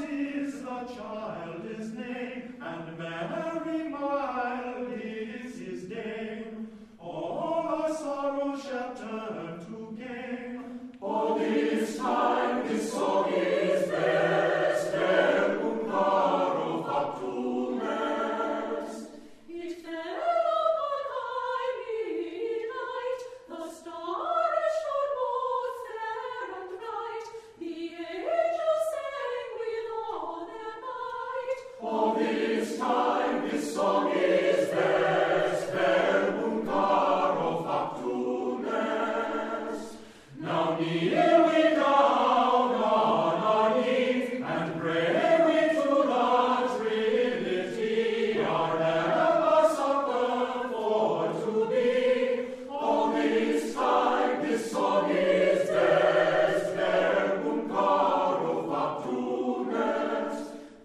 is the child his name, and Mary mild is his dame. All our sorrow shall turn to gain.